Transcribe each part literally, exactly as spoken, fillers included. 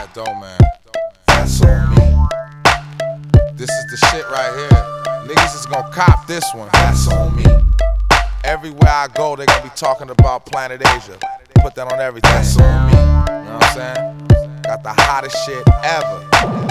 dope, man. That's on me. This is the shit right here. Niggas is gonna cop this one. That's on me. Everywhere I go, they gonna be talking about Planet Asia. Put that on everything. That's on me. You know what I'm saying? Got the hottest shit ever.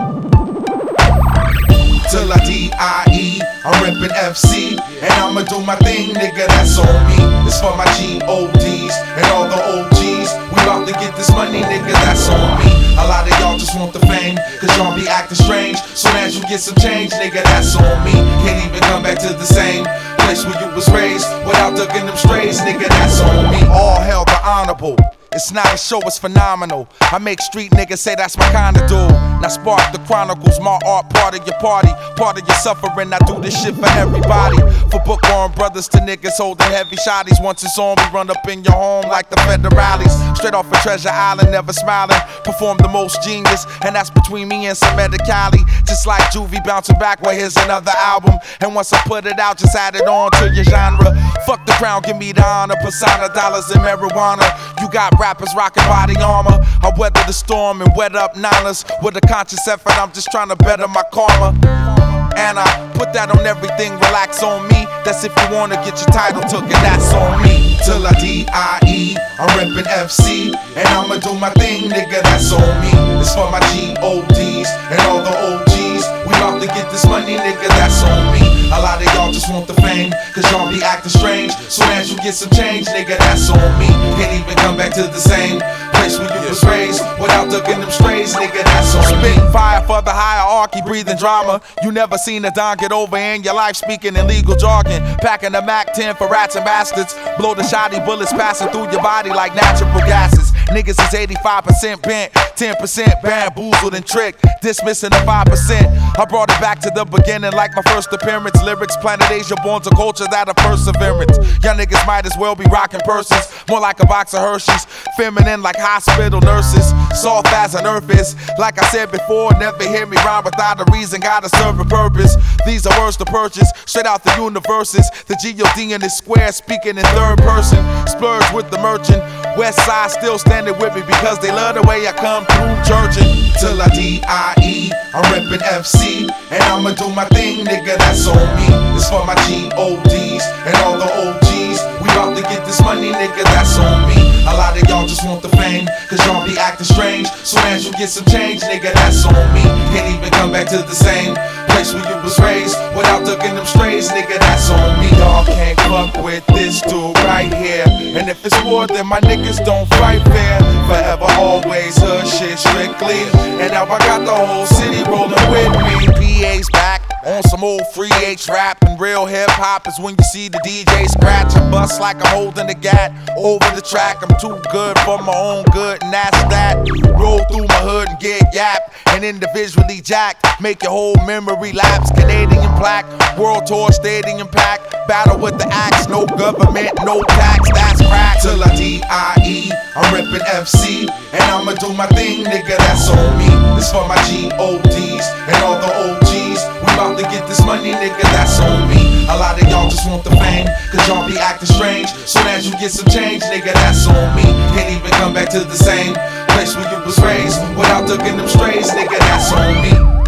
Till I D I E, I'm reppin' F C, and I'ma do my thing, nigga, that's on me. It's for my G O Ds and all the O Gs. We about to get this money, nigga, that's on me. A lot of y'all just want the fame, cause y'all be acting strange. Soon as you get some change, nigga, that's on me. Can't even come back to the same place where you was raised without ducking them strays, nigga, that's on me. All hell the honorable. It's not a show, it's phenomenal. I make street niggas say that's my kinda dude. Now spark the chronicles, my art, part of your party, part of your suffering. I do this shit for everybody. For bookworm brothers to niggas holding heavy shotties. Once it's on, we run up in your home like the federales. Straight off of Treasure Island, never smiling. Perform the most genius, and that's between me and some Cali. Just like Juvie bouncing back, well here's another album. And once I put it out, just add it on to your genre. Fuck the crown, give me the honor. Persona, dollars, and marijuana. You got rappers rocking body armor. I weather the storm and wet up niners. With a conscious effort, I'm just trying to better my karma. And I put that on everything, relax on me. That's if you wanna get your title took, and that's on me. Till I D I E, I'm reppin' F C, and I'ma do my thing, nigga, that's on me. It's for my G O Ds and all the O Gs. We about to get this money, nigga, that's on me. A lot of y'all just want the fame, cause y'all be acting strange. Soon as you get some change, nigga, that's on me. Can't even come back to the same place where you was raised without ducking them strays, nigga, that's on me. Spitting fire for the hierarchy, breathing drama. You never seen a don get over in your life, speaking in legal jargon. Packing a Mac ten for rats and bastards. Blow the shoddy bullets passing through your body like natural gases. Niggas is eighty-five percent bent, ten percent bamboozled and tricked, dismissing the five percent. I brought it back to the beginning like my first appearance. Lyrics, Planet Asia, born to culture that of perseverance. Y'all niggas might as well be rocking purses, more like a box of Hershey's. Feminine like hospital nurses, soft as an earth is. Like I said before, never hear me rhyme without a reason, gotta serve a purpose. These are words to purchase, straight out the universes. The G O D in this square, speaking in third person. Splurge with the merchant, West Side still standing with me because they love the way I come through churchin'. Till I D I E, I'm reppin' F C, and I'ma do my thing, nigga, that's on me. It's for my G O Ds and all the O Gs. We about to get this money, nigga, that's on me. A lot of y'all just want the fame, cause y'all be acting strange. Soon as you get some change, nigga, that's on me. Can't even come back to the same place where you was raised without ducking them strays, nigga, that's on me. Y'all can't fuck with this dude right here. And if it's war, then my niggas don't fight fair. Forever, always, hood shit strictly. And now I got the whole city rolling with me. P A's back on some old free H rap, and real hip hop is when you see the D J scratch. I bust like I'm holding the gat over the track. I'm too good for my own good, and that's that. Roll through my hood and get yapped, and individually jacked. Make your whole memory lapse. Canadian black, world tour, stadium pack. Battle with the axe, no government, no tax, that's crack. Till I D I E, I'm reppin' F C, and I'ma do my thing, nigga, that's on me. It's for my G O Ds and all the O Gs. We about to get this money, nigga, that's on me. A lot of y'all just want the fame, cause y'all be acting strange. Soon as you get some change, nigga, that's on me. Can't even come back to the same place where you was raised without ducking them strays, nigga, that's on me.